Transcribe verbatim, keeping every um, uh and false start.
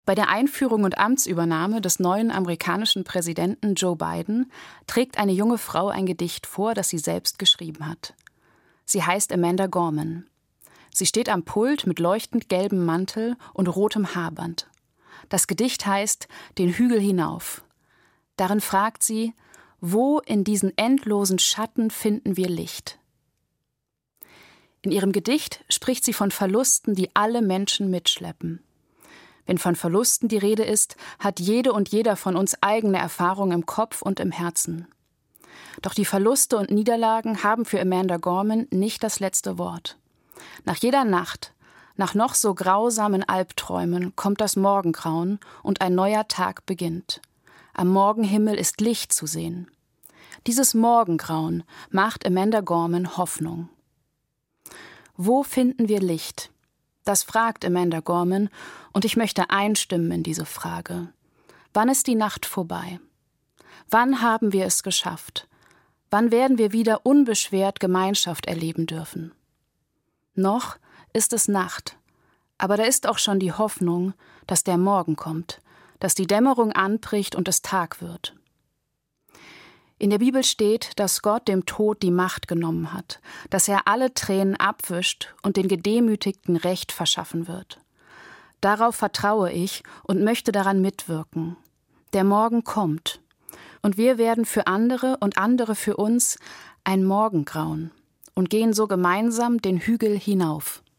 Bei der Einführung und Amtsübernahme des neuen amerikanischen Präsidenten Joe Biden trägt eine junge Frau ein Gedicht vor, das sie selbst geschrieben hat. Sie heißt Amanda Gorman. Sie steht am Pult mit leuchtend gelbem Mantel und rotem Haarband. Das Gedicht heißt »Den Hügel hinauf«. Darin fragt sie, wo in diesen endlosen Schatten finden wir Licht? In ihrem Gedicht spricht sie von Verlusten, die alle Menschen mitschleppen. Wenn von Verlusten die Rede ist, hat jede und jeder von uns eigene Erfahrungen im Kopf und im Herzen. Doch die Verluste und Niederlagen haben für Amanda Gorman nicht das letzte Wort. Nach jeder Nacht, nach noch so grausamen Albträumen, kommt das Morgengrauen und ein neuer Tag beginnt. Am Morgenhimmel ist Licht zu sehen. Dieses Morgengrauen macht Amanda Gorman Hoffnung. Wo finden wir Licht? Das fragt Amanda Gorman, und ich möchte einstimmen in diese Frage. Wann ist die Nacht vorbei? Wann haben wir es geschafft? Wann werden wir wieder unbeschwert Gemeinschaft erleben dürfen? Noch ist es Nacht, aber da ist auch schon die Hoffnung, dass der Morgen kommt, dass die Dämmerung anbricht und es Tag wird. In der Bibel steht, dass Gott dem Tod die Macht genommen hat, dass er alle Tränen abwischt und den Gedemütigten Recht verschaffen wird. Darauf vertraue ich und möchte daran mitwirken. Der Morgen kommt und wir werden für andere und andere für uns ein Morgengrauen und gehen so gemeinsam den Hügel hinauf.